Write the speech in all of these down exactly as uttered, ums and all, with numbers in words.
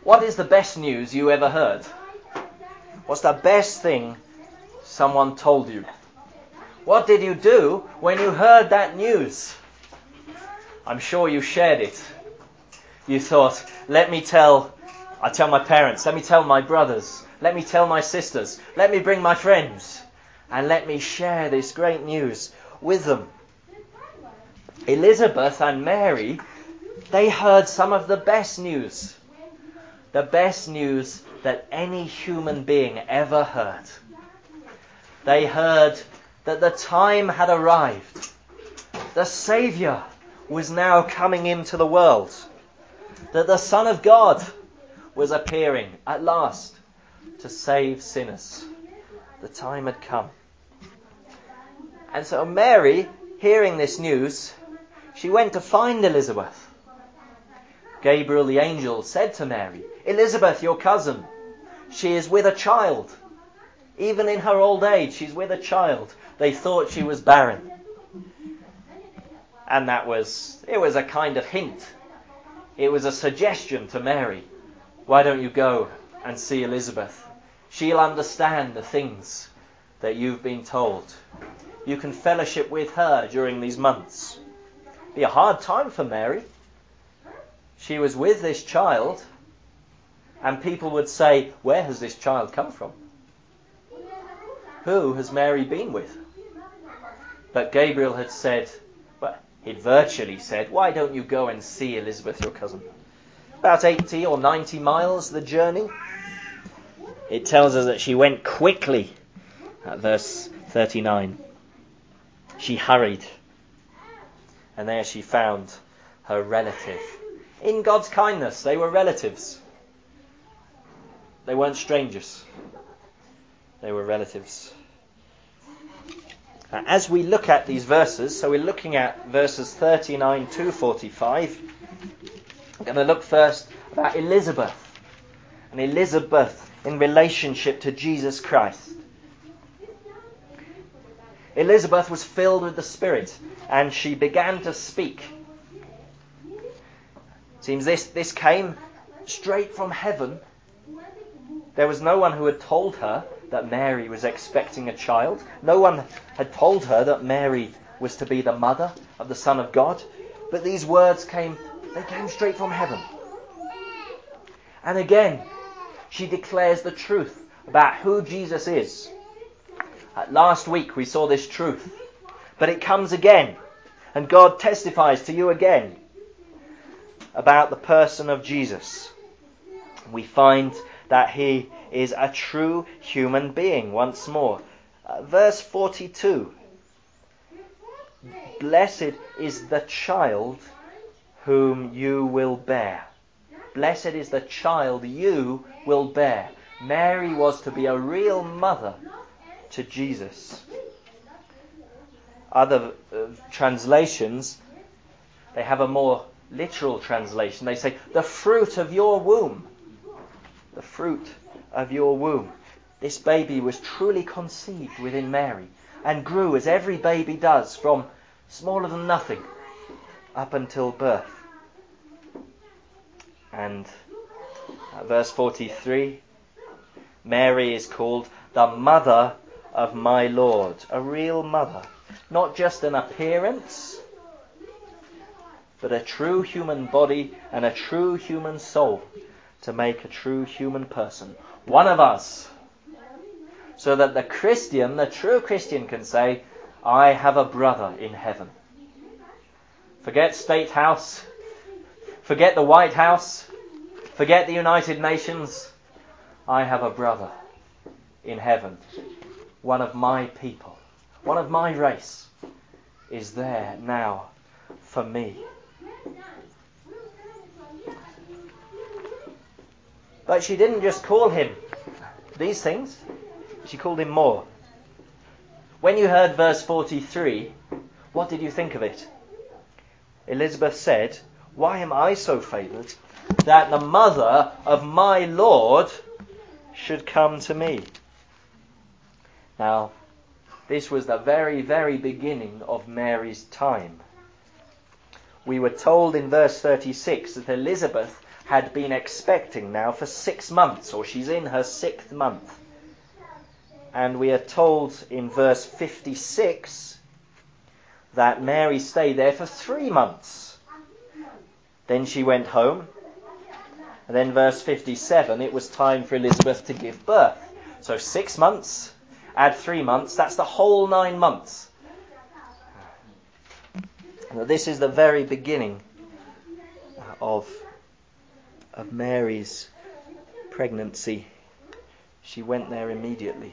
What is the best news you ever heard? What's the best thing someone told you? What did you do when you heard that news? I'm sure you shared it. You thought, let me tell, I tell my parents, let me tell my brothers, let me tell my sisters, let me bring my friends, and let me share this great news with them. Elizabeth and Mary, they heard some of the best news. The best news that any human being ever heard. They heard that the time had arrived. The Saviour was now coming into the world. That the Son of God was appearing at last to save sinners. The time had come. And so Mary, hearing this news, she went to find Elizabeth. Gabriel the angel said to Mary, Elizabeth, your cousin, she is with a child. Even in her old age, she's with a child. They thought she was barren. And that was, it was a kind of hint. It was a suggestion to Mary. Why don't you go and see Elizabeth? She'll understand the things that you've been told. You can fellowship with her during these months. Be a hard time for Mary. She was with this child, and people would say, where has this child come from? Who has Mary been with? But Gabriel had said, well, he'd virtually said, why don't you go and see Elizabeth, your cousin? About eighty or ninety miles, the journey. It tells us that she went quickly, at verse thirty-nine. She hurried, and there she found her relative. In God's kindness, they were relatives. They weren't strangers. They were relatives. As we look at these verses, so we're looking at verses thirty-nine to forty-five, I'm going to look first about Elizabeth. And Elizabeth in relationship to Jesus Christ. Elizabeth was filled with the Spirit, and she began to speak. Seems this, this came straight from heaven. There was no one who had told her that Mary was expecting a child. No one had told her that Mary was to be the mother of the Son of God. But these words came, they came straight from heaven. And again, she declares the truth about who Jesus is. Uh, last week we saw this truth. But it comes again. And God testifies to you again about the person of Jesus. We find that he is a true human being once more. Uh, verse forty-two. Blessed is the child whom you will bear. Blessed is the child you will bear. Mary was to be a real mother to Jesus. Other uh, translations, they have a more literal translation. They say, the fruit of your womb. The fruit of your womb. This baby was truly conceived within Mary and grew as every baby does from smaller than nothing up until birth. And uh, verse forty-three, Mary is called the mother of my Lord. A real mother. Not just an appearance, but a true human body and a true human soul to make a true human person. One of us. So that the Christian, the true Christian can say, I have a brother in heaven. Forget State House. Forget the White House. Forget the United Nations. I have a brother in heaven. One of my people. One of my race is there now for me. But she didn't just call him these things. She called him more. When you heard verse forty-three, what did you think of it? Elizabeth said, why am I so favoured that the mother of my Lord should come to me? Now, this was the very, very beginning of Mary's time. We were told in verse thirty-six that Elizabeth had been expecting now for six months, or she's in her sixth month. And we are told in verse fifty-six that Mary stayed there for three months. Then she went home. And then verse fifty-seven, it was time for Elizabeth to give birth. So six months, add three months, that's the whole nine months. Now, this is the very beginning of, of Mary's pregnancy. She went there immediately.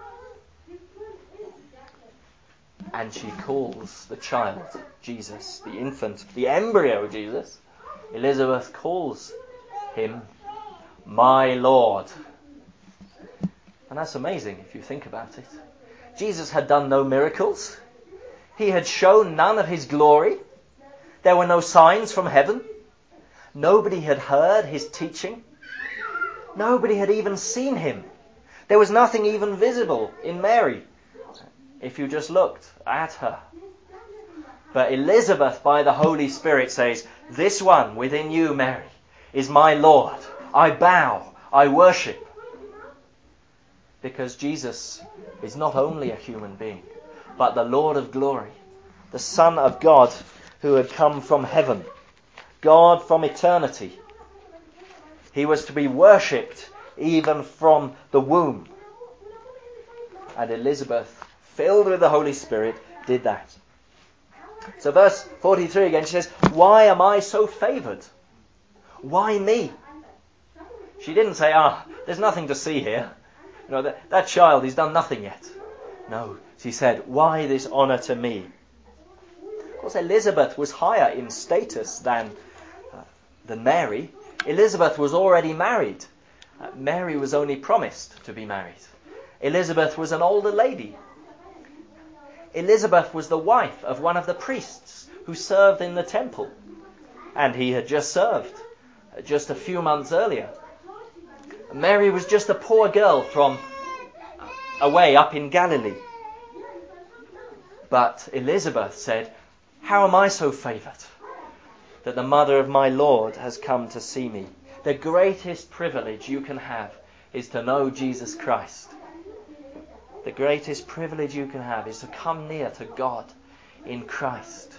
And she calls the child, Jesus, the infant, the embryo Jesus. Elizabeth calls him, my Lord. And that's amazing if you think about it. Jesus had done no miracles. He had shown none of his glory. There were no signs from heaven. Nobody had heard his teaching. Nobody had even seen him. There was nothing even visible in Mary, if you just looked at her. But Elizabeth, by the Holy Spirit, says, this one within you, Mary, is my Lord. I bow, I worship. Because Jesus is not only a human being, but the Lord of glory, the Son of God who had come from heaven, God from eternity. He was to be worshipped even from the womb. And Elizabeth, filled with the Holy Spirit, did that. So verse forty-three again, she says, why am I so favoured? Why me? She didn't say, ah, there's nothing to see here. You know, that, that child, he's done nothing yet. No, she said, why this honour to me? Of course, Elizabeth was higher in status than, uh, than Mary. Elizabeth was already married. Uh, Mary was only promised to be married. Elizabeth was an older lady. Elizabeth was the wife of one of the priests who served in the temple. And he had just served uh, just a few months earlier. Mary was just a poor girl from away up in Galilee. But Elizabeth said, how am I so favoured that the mother of my Lord has come to see me? The greatest privilege you can have is to know Jesus Christ. The greatest privilege you can have is to come near to God in Christ.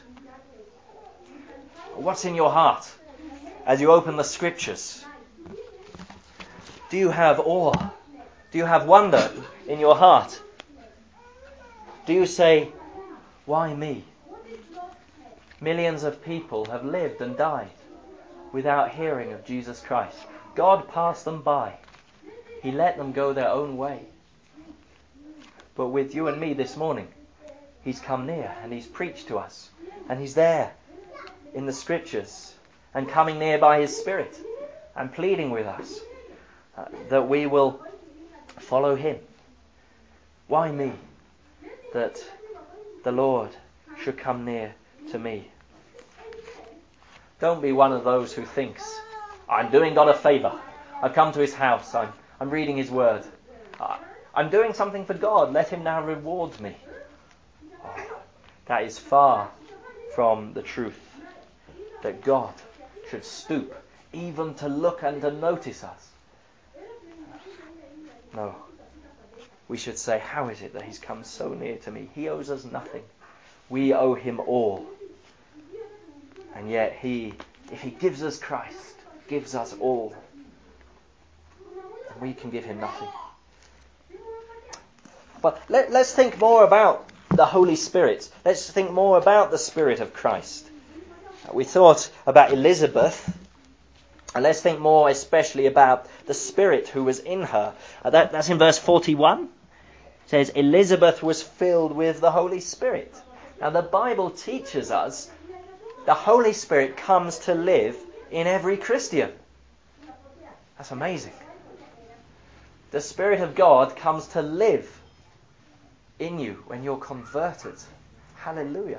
What's in your heart as you open the Scriptures? Do you have awe? Do you have wonder in your heart? Do you say, why me? Millions of people have lived and died without hearing of Jesus Christ. God passed them by. He let them go their own way. But with you and me this morning, he's come near and he's preached to us. And he's there in the Scriptures and coming near by his Spirit and pleading with us uh, that we will follow him. Why me? That the Lord should come near to me. Don't be one of those who thinks, I'm doing God a favour. I've come to his house. I'm, I'm reading his word. Uh, I'm doing something for God. Let him now reward me. Oh, that is far from the truth. That God should stoop even to look and to notice us. No. We should say, how is it that he's come so near to me? He owes us nothing. We owe him all. And yet he, if he gives us Christ, gives us all. And we can give him nothing. But let, let's think more about the Holy Spirit. Let's think more about the Spirit of Christ. We thought about Elizabeth. And let's think more especially about the Spirit who was in her. Uh, that, that's in verse forty-one. It says, Elizabeth was filled with the Holy Spirit. Now the Bible teaches us the Holy Spirit comes to live in every Christian. That's amazing. The Spirit of God comes to live in you when you're converted. Hallelujah.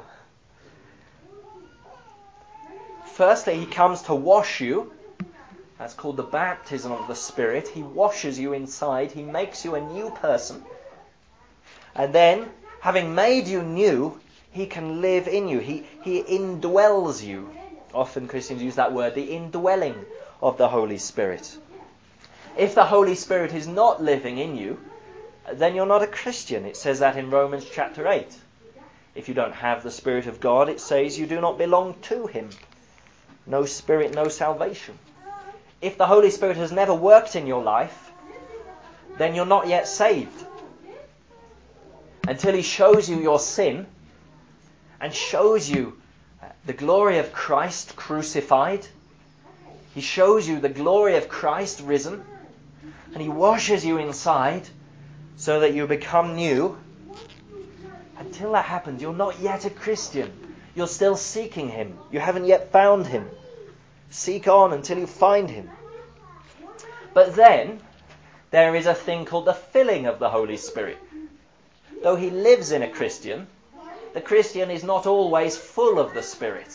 Firstly, he comes to wash you. That's called the baptism of the Spirit. He washes you inside. He makes you a new person. And then, having made you new, he can live in you. He, he indwells you. Often Christians use that word, the indwelling of the Holy Spirit. If the Holy Spirit is not living in you, then you're not a Christian. It says that in Romans chapter eight. If you don't have the Spirit of God, it says you do not belong to him. No Spirit, no salvation. If the Holy Spirit has never worked in your life, then you're not yet saved. Until he shows you your sin and shows you the glory of Christ crucified. He shows you the glory of Christ risen, and he washes you inside so that you become new. Until that happens, you're not yet a Christian. You're still seeking him. You haven't yet found him. Seek on until you find him. But then, there is a thing called the filling of the Holy Spirit. Though he lives in a Christian, the Christian is not always full of the Spirit.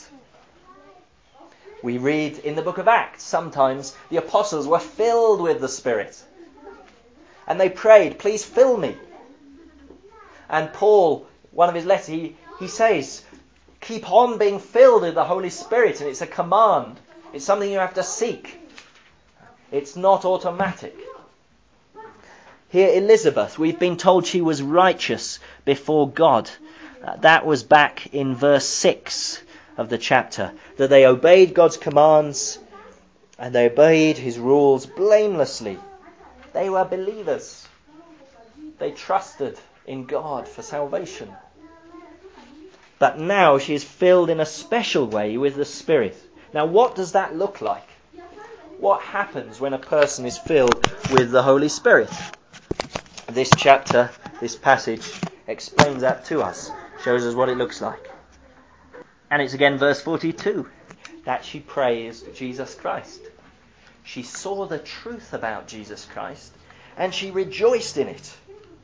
We read in the book of Acts, sometimes the apostles were filled with the Spirit. And they prayed, please fill me. And Paul, one of his letters, he, he says, keep on being filled with the Holy Spirit. And it's a command. It's something you have to seek. It's not automatic. Here, Elizabeth, we've been told she was righteous before God. Uh, that was back in verse six of the chapter. That they obeyed God's commands and they obeyed his rules blamelessly. They were believers. They trusted in God for salvation. But now she is filled in a special way with the Spirit. Now, what does that look like? What happens when a person is filled with the Holy Spirit? This chapter, this passage, explains that to us. Shows us what it looks like. And it's again verse forty-two. That she praised Jesus Christ. She saw the truth about Jesus Christ and she rejoiced in it.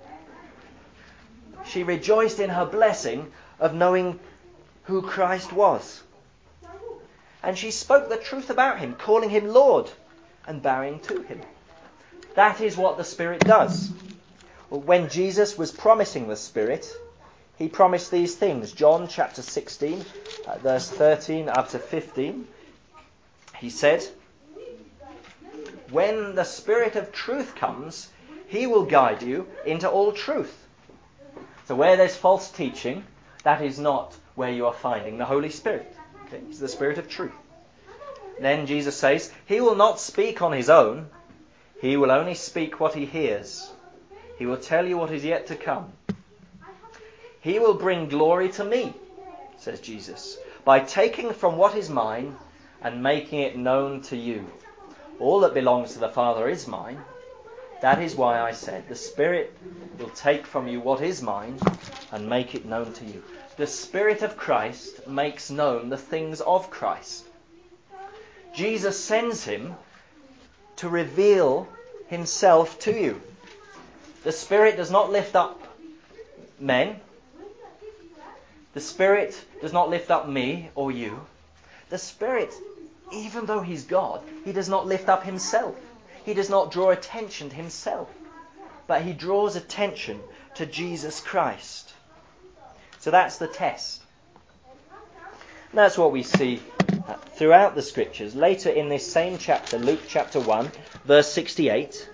She rejoiced in her blessing of knowing who Christ was. And she spoke the truth about him, calling him Lord and bowing to him. That is what the Spirit does. When Jesus was promising the Spirit, he promised these things. John chapter sixteen, uh, verse thirteen up to fifteen. He said, when the Spirit of truth comes, he will guide you into all truth. So where there's false teaching, that is not where you are finding the Holy Spirit. Okay? He's the Spirit of truth. Then Jesus says, he will not speak on his own. He will only speak what he hears. He will tell you what is yet to come. He will bring glory to me, says Jesus, by taking from what is mine and making it known to you. All that belongs to the Father is mine. That is why I said, the Spirit will take from you what is mine and make it known to you. The Spirit of Christ makes known the things of Christ. Jesus sends him to reveal himself to you. The Spirit does not lift up men. The Spirit does not lift up me or you. The Spirit, even though he's God, he does not lift up himself. He does not draw attention to himself. But he draws attention to Jesus Christ. So that's the test. And that's what we see throughout the Scriptures. Later in this same chapter, Luke chapter one, verse sixty-eight.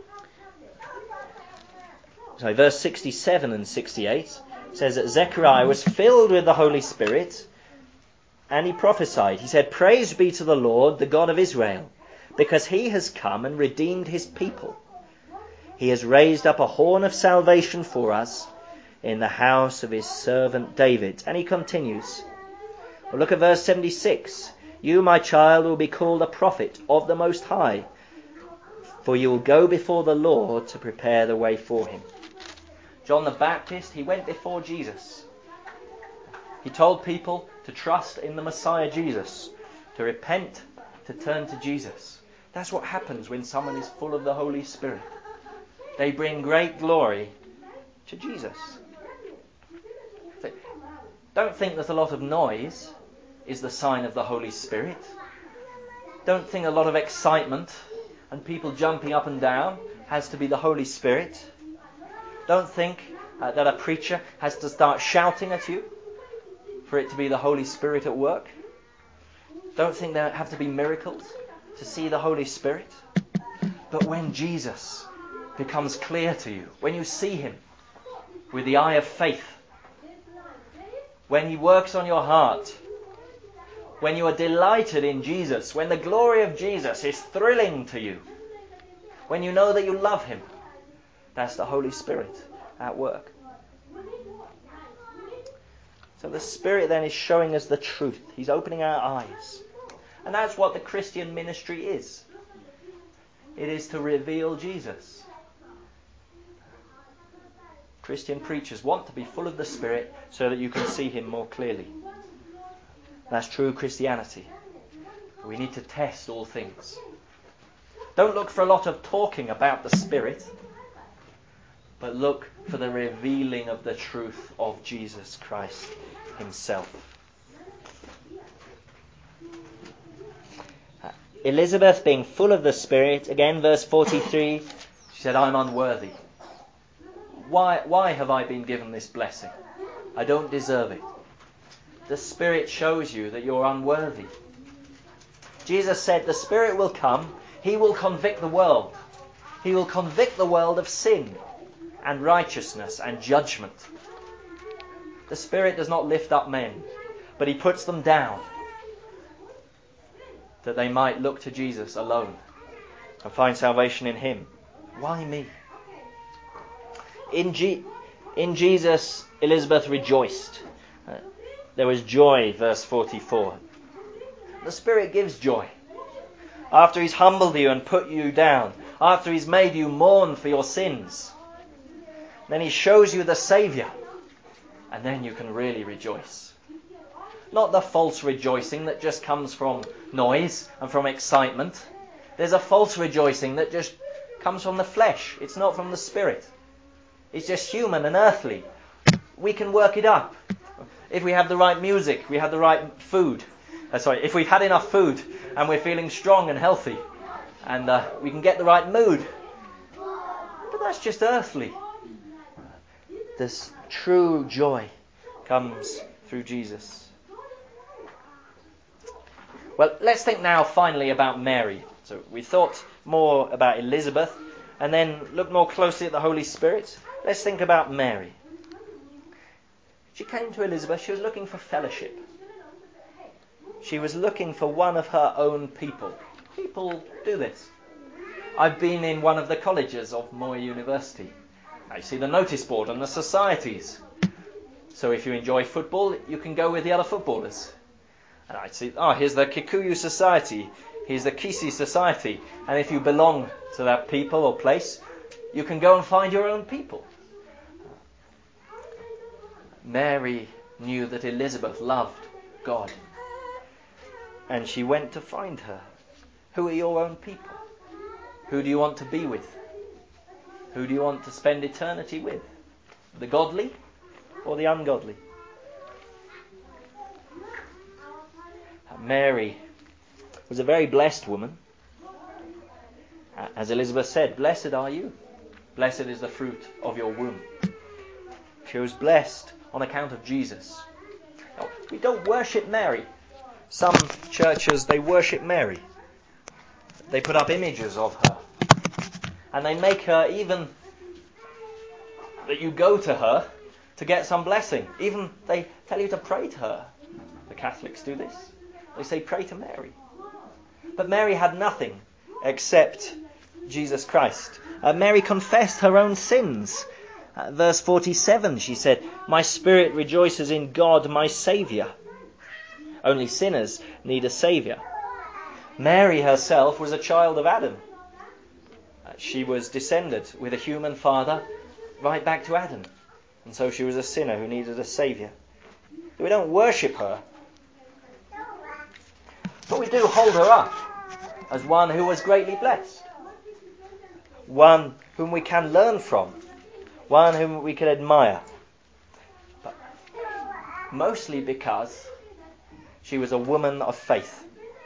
Sorry, verse sixty-seven and sixty-eight says that Zechariah was filled with the Holy Spirit and he prophesied. He said, praise be to the Lord, the God of Israel, because he has come and redeemed his people. He has raised up a horn of salvation for us in the house of his servant David. And he continues. Well, look at verse seventy-six. You, my child, will be called a prophet of the Most High, for you will go before the Lord to prepare the way for him. John the Baptist, he went before Jesus. He told people to trust in the Messiah Jesus, to repent, to turn to Jesus. That's what happens when someone is full of the Holy Spirit. They bring great glory to Jesus. So, don't think that a lot of noise is the sign of the Holy Spirit. Don't think a lot of excitement and people jumping up and down has to be the Holy Spirit. Don't think uh, that a preacher has to start shouting at you for it to be the Holy Spirit at work. Don't think there have to be miracles to see the Holy Spirit. But when Jesus becomes clear to you, when you see him with the eye of faith, when he works on your heart, when you are delighted in Jesus, when the glory of Jesus is thrilling to you, when you know that you love him, that's the Holy Spirit at work. So the Spirit then is showing us the truth. He's opening our eyes. And that's what the Christian ministry is. It is to reveal Jesus. Christian preachers want to be full of the Spirit so that you can see him more clearly. That's true Christianity. We need to test all things. Don't look for a lot of talking about the Spirit, but look for the revealing of the truth of Jesus Christ himself. Elizabeth, being full of the Spirit, again verse forty-three, she said, I'm unworthy. Why, why have I been given this blessing? I don't deserve it. The Spirit shows you that you're unworthy. Jesus said the Spirit will come, he will convict the world. He will convict the world of sin and righteousness and judgment. The Spirit does not lift up men, but he puts them down, that they might look to Jesus alone and find salvation in him. Why me? In, G- in Jesus, Elizabeth rejoiced. Uh, there was joy, verse forty-four. The Spirit gives joy. After he's humbled you and put you down, after he's made you mourn for your sins, then he shows you the Saviour, and then you can really rejoice. Not the false rejoicing that just comes from noise and from excitement. There's a false rejoicing that just comes from the flesh. It's not from the Spirit. It's just human and earthly. We can work it up. If we have the right music, we have the right food. Uh, sorry, if we've had enough food and we're feeling strong and healthy, and uh, we can get the right mood. But that's just earthly. This true joy comes through Jesus. Well, let's think now finally about Mary. So we thought more about Elizabeth and then look more closely at the Holy Spirit. Let's think about Mary. She came to Elizabeth, she was looking for fellowship. She was looking for one of her own people. People do this. I've been in one of the colleges of Moy University. I see the notice board and the societies. So if you enjoy football, you can go with the other footballers. And I see, oh, here's the Kikuyu Society, here's the Kisi Society. And if you belong to that people or place, you can go and find your own people. Mary knew that Elizabeth loved God. And she went to find her. Who are your own people? Who do you want to be with? Who do you want to spend eternity with? The godly or the ungodly? Mary was a very blessed woman. As Elizabeth said, blessed are you. Blessed is the fruit of your womb. She was blessed on account of Jesus. Now, we don't worship Mary. Some churches, they worship Mary. They put up images of her. And they make her, even that you go to her to get some blessing. Even they tell you to pray to her. The Catholics do this. They say pray to Mary. But Mary had nothing except Jesus Christ. Uh, Mary confessed her own sins. Uh, verse forty-seven, she said, my spirit rejoices in God, my Saviour. Only sinners need a Saviour. Mary herself was a child of Adam. Uh, she was descended with a human father right back to Adam. And so she was a sinner who needed a Saviour. We don't worship her, but we do hold her up as one who was greatly blessed. One whom we can learn from. One whom we can admire. But mostly because she was a woman of faith.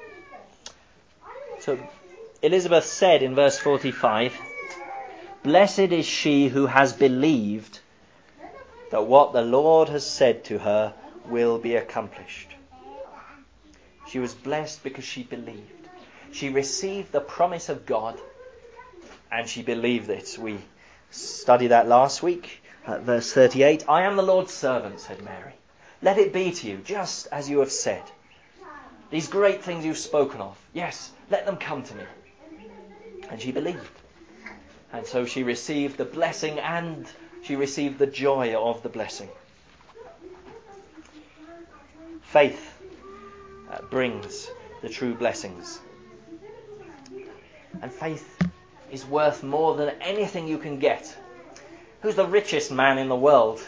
So Elizabeth said in verse forty-five, blessed is she who has believed that what the Lord has said to her will be accomplished. She was blessed because she believed. She received the promise of God and she believed it. We studied that last week at verse thirty-eight. I am the Lord's servant, said Mary. Let it be to you just as you have said. These great things you've spoken of, yes, let them come to me. And she believed. And so she received the blessing and she received the joy of the blessing. Faith uh, brings the true blessings. And faith is worth more than anything you can get. Who's the richest man in the world?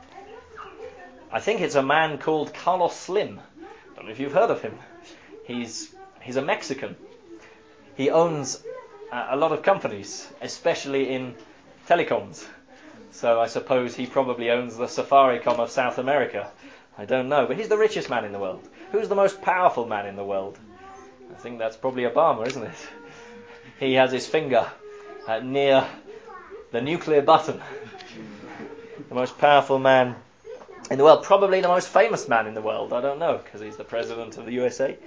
I think it's a man called Carlos Slim. I don't know if you've heard of him. He's he's a Mexican. He owns uh, a lot of companies, especially in telecoms. So I suppose he probably owns the Safaricom of South America. I don't know, but he's the richest man in the world. Who's the most powerful man in the world? I think that's probably Obama, isn't it? He has his finger uh, near the nuclear button. The most powerful man in the world, probably the most famous man in the world. I don't know, because he's the president of the U S A.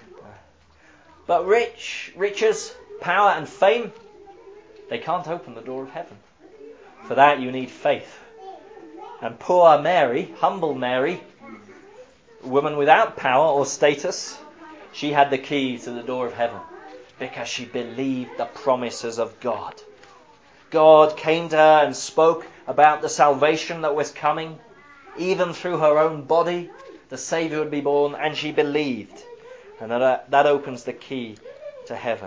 But rich, riches, power and fame, they can't open the door of heaven. For that you need faith. And poor Mary, humble Mary, a woman without power or status, she had the key to the door of heaven because she believed the promises of God. God came to her and spoke about the salvation that was coming. Even through her own body, the Saviour would be born, and she believed. And that, that opens the key to heaven.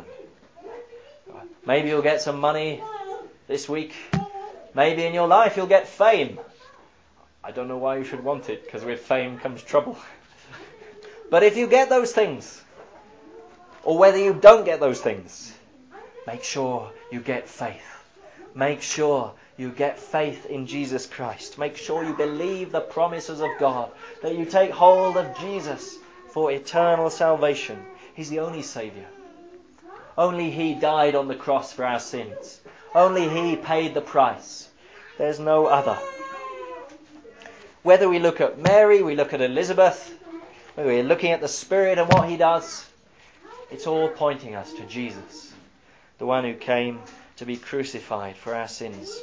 Maybe you'll get some money this week. Maybe in your life you'll get fame. I don't know why you should want it, because with fame comes trouble. But if you get those things, or whether you don't get those things, make sure you get faith. Make sure you get faith in Jesus Christ. Make sure you believe the promises of God, that you take hold of Jesus for eternal salvation. He's the only Saviour. Only He died on the cross for our sins. Only He paid the price. There's no other. Whether we look at Mary, we look at Elizabeth, whether we're looking at the Spirit and what He does, it's all pointing us to Jesus, the one who came to be crucified for our sins.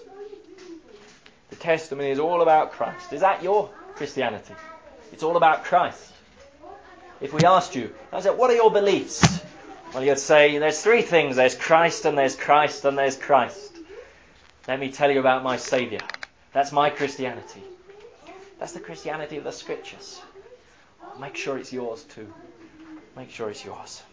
The testimony is all about Christ. Is that your Christianity? It's all about Christ. If we asked you, I said, what are your beliefs? Well, you'd say, there's three things. There's Christ and there's Christ and there's Christ. Let me tell you about my Saviour. That's my Christianity. That's the Christianity of the Scriptures. Make sure it's yours too. Make sure it's yours.